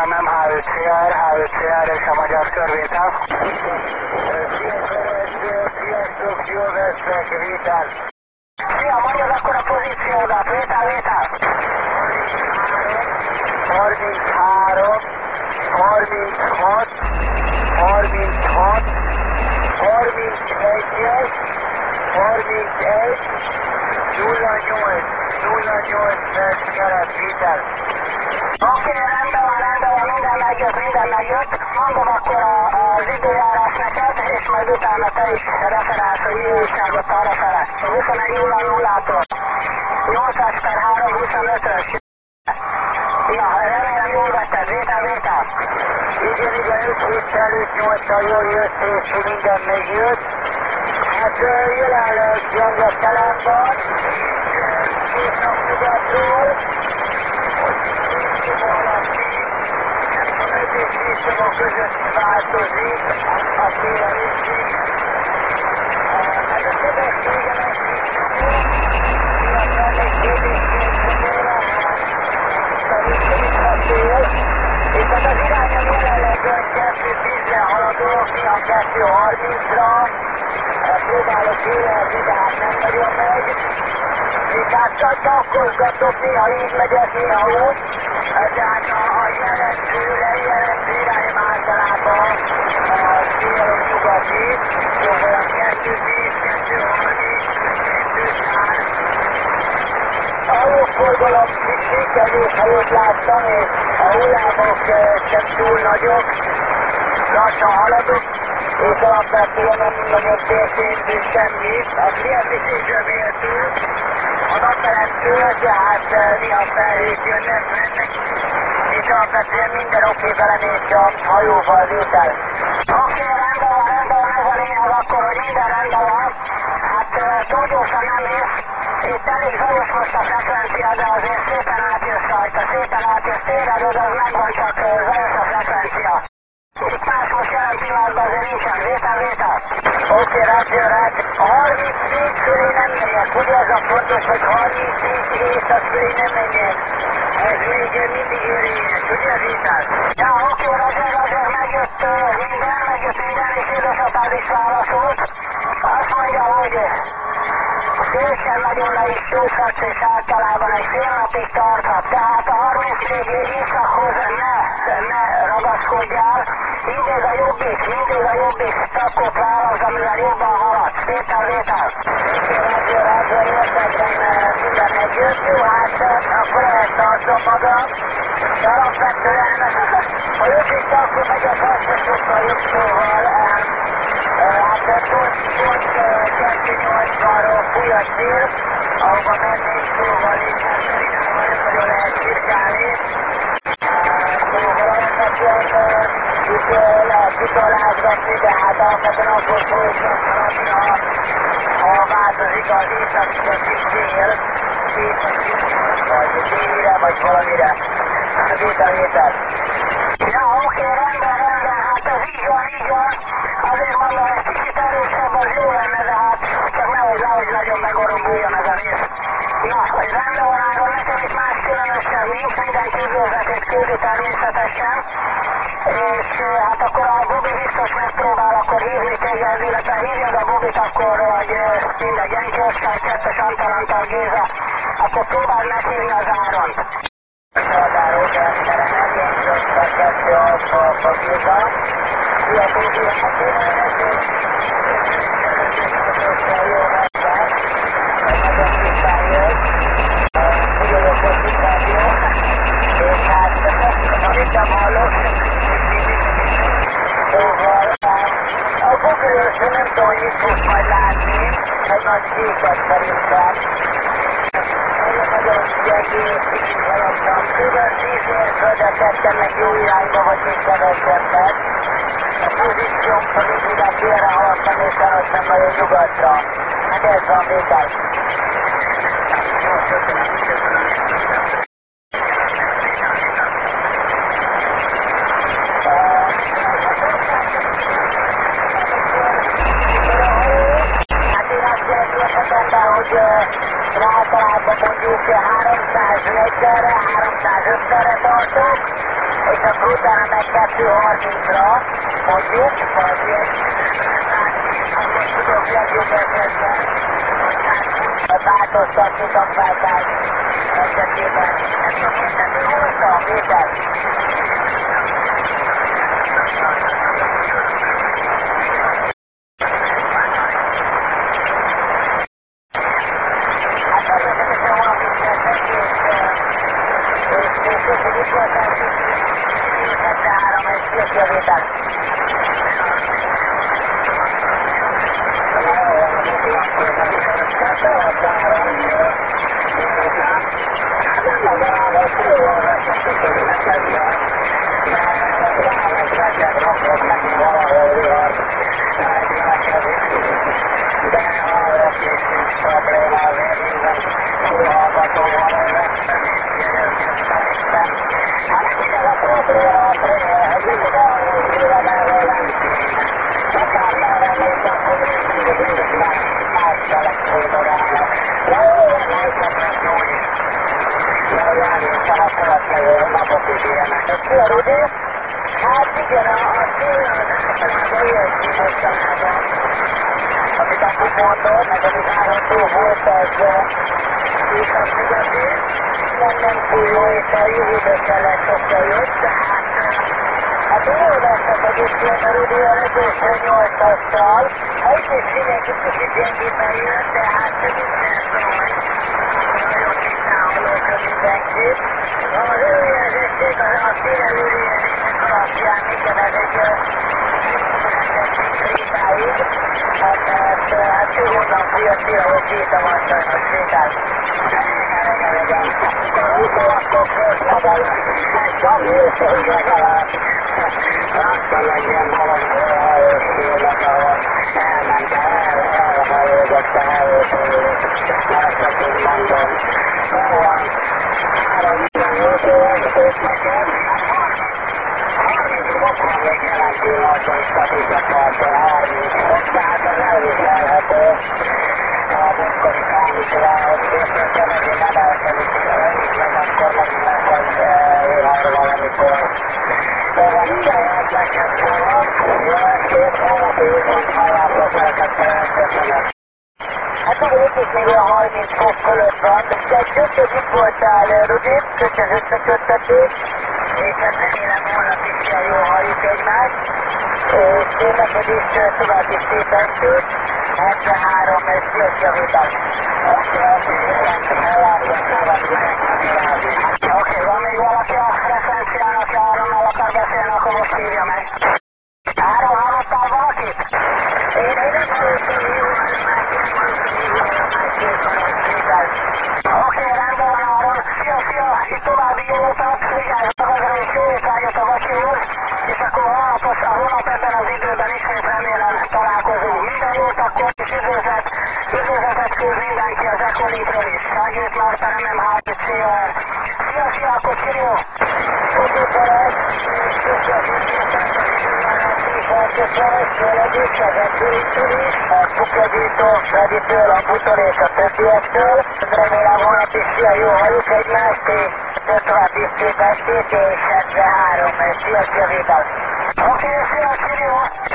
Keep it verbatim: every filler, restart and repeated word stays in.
nem há öt cé er, há öt cé er és a magyar körvétel. Sziasztok, jól veszek, vétel. Szia, mondjad akkor a pozíciódat, vétel, vétel. harminchárom, harminchat, harminchat, harmincegyes, harmincegy, nulla nyolc, nulla nyolc perc kelet, vétel. Oké, rendben van, rendben van, minden megjött, minden megjött. Mondom akkor az időjárás neked, és majd utána te is referálsz a hívóságot arrafele. huszonegy nulla nullától. nyolcas per három huszonötös. Ja, remélem jól vetted, vétel, vétel. Igen, igen, öt hét előtt nyolccal jól jött, és minden megjött. Hát jelenleg gyenge telem van. Két nap nyugatról. öt és tíz csomó között változik a szélelőség. Ez a sebessége meg tíz csomó, illetve még két és fél csomóra, a szél, és hát az irányom jelenleg kettő tízre haladok, a kettő harmincra, próbálok érezni, de hát nem nagyon megy. Még hát csatlakozgatok, néha így megyek, néha úgy, de hát a, a jelentőre, jelentő irányom általában a szél nyugati, olyan kettő tíz, kettő harminc, kettő száz. A hajóforgalom sikerült, ha jól láttam, és a hullámok sem túl nagyok, lassan haladok, és alapvetően nem nagyon történt semmi. A friendlisségre méltó, a napteremtől, tehát néha felhők jönnek, mennek, és alapvetően minden oké velem és a hajóval vétel. Oké, rendben van, rendben van, ez a lényeg akkor, hogy minden rendben van. Hát túl gyorsan nem ész, itt elég zajos most a frekvencia, de azért szépen átjössz rajta, szépen átjössz tényleg, az az megvan, csak zajos a frekvencia. Itt más most jelen pillanatban azért nincsen, vétel, vétel. Oké, rájön, rájön. A harmincnégy fölé nem megyek, ugye ez a fontos, hogy harmincnégy éjszak fölé nem megyek. Ez még mindig érvényes, ugye vétel? Ja, oké, Roger, Roger, megjött minden, megjött minden, és édesapád is válaszolt. Azt mondja, hogy fél sem nagyon le is csúszhatsz, és általában egy fél napig tarthat. Tehát a harmincnégy éjszakhoz ne, ne ragaszkodjál. Mindig a jobbik, mindig a jobbik szakot válasz, amivel jobban haladsz. Vétel, vétel. Rájön, rájön, értetlen, minden megjött. Jó, hát akkor ezt tartom magam. De alapvetően a jobbik akkor megyek azt sokkal jobb, szóval hát pont, pont kettő nyolcvanról fúj a szél, ahova mennék, szóval így hát Marinával nem nagyon lehet cirkálni. Szóval alapvetően itt lehet vitorlázgatni, de hát alapvetően akkor fogok haladni, ha, ha változik az északi szél, északi, vagy délire, vagy valamire. Vétel, vétel. Ja, oké, rendben, rendben, hát ez így van, így van. Azért mondom, egy kicsit erősebb az jó lenne, de hát csak nehogy nehogy nagyon megorombuljon ez a rész. Na, hogy rendben van, Áron, nekem itt más különösen nincs, mindenki üdvözletét küldi természetesen. És hát akkor a Bobby biztos megpróbál akkor hívni téged, illetve hívjad a Bobbyt akkor, hogy mindegy, Jenki Oszkár, kettes Antal Antal Géza, akkor próbáld meghívni az Áront. Szolgáló rendszere megint Oszkár, kettő Antal Géza. Szia, Bobby, hát én elmegyek. Sokkal jó rendszer, nagyon szépen jött. Ugyanokos szépen jó. És hát, amit nem hallok, szóval a Bobbyről nem tudom, hogy mit fogsz majd látni, egy nagy kéket szerintem. Nagyon-nagyon gyengén kicsit haladtam. Kb. tíz mérföldet tettem meg jó irányba, vagy még kevesebbet. A pozíciónk mindig félre haladtam, és haladtam nagyon nyugatra. Hát ez van, vétel. Jó, köszönöm, köszönöm. Hát én azt jelenti esetemben, hogy általában mondjuk háromszáznegyvenre, háromszázötvenre tartok, és akkor utána meg kettő harmincra, mondjuk, mondjuk, akkor tudok legjobb esetben, változtatni kapváltás esetében. Ez a kétező húszta, Péter? Hát természetesen harmincet egész, és köszönjük itt voltál, hetvenhárom és két javítást. Szia, Rudi! Hát igen, a tél az általában ilyesmi mostanában, amit akkor mondod, meg amit állandó volt, az észak-nyugati, nem nem túl jó, és a jövőben kellett sokkal jobb, tehát hát jó lesznek egyébként a Rudi a legőszre nyolcasszal, ha itt is mindenki kicsit gyengében jön, de hát minden baj, nagyon tisztán hallottam mindenkit. Az előjelzéség az a szélelőjelzések alapján igen, ez egy ritáig, mert hát ő onnan piacira, hogy kéta van sajnos sétál. Igen, igen, igen. Akkor akkor fölszabad, csak jössz, hogy legalább. Láttam egy ilyen valahajós főleg, ahol elment el, elhajózott a hajósról, ezt nekünk mondom. Szóval, három nyolc éves neked, harminc fokon még jelen pillanatban is kapított parton, harminc fok, tehát az elviselhető. A múltkori számítóához képest, de megint emelkedik, meg akkor megint lesz az vihar valamikor. Szóval igen, ez neked szóval, jó estét, holnap évig hallásra szeretettel köszönöm. Hát igen, itt is még olyan harminc fok fölött van, de egy kötőt itt voltál, Rudi, kötőz összeköttetés, és hát remélem holnap is ilyen jól halljuk egymást, és én neked is további szép estét, hetvenhárom és jött javítást. Oké, oké, jelenti, hallásra szeretettel. Oké, van még valaki a frekvenciának, hárommal akar beszélni, akkor most hívja meg. Három, hallottál valakit? Én, én nem hallottam jól, de már két valószínű jól, már két valószínűleg. Oké, rendben van arról. Szia, szia, itt további jó utat, vigyázz magadra és jó étvágyat a vacsihoz, és akkor holnap, holnap ebben az időben ismét remélem találkozunk. Minden jót akkor is üdvözlet, üdvözletet küld mindenki az Ecolinkről is. Egész Marta, nem harminc Szia, szia, akkor Csirió! Oké, Balázs, a Pukedító, Freditől, a Buton és a többiektől. Remélem holnap is ilyen jó halljuk egymást, és további szép estét, és hetvenhárom, és szia, javítasz! Oké, szia, Csirió!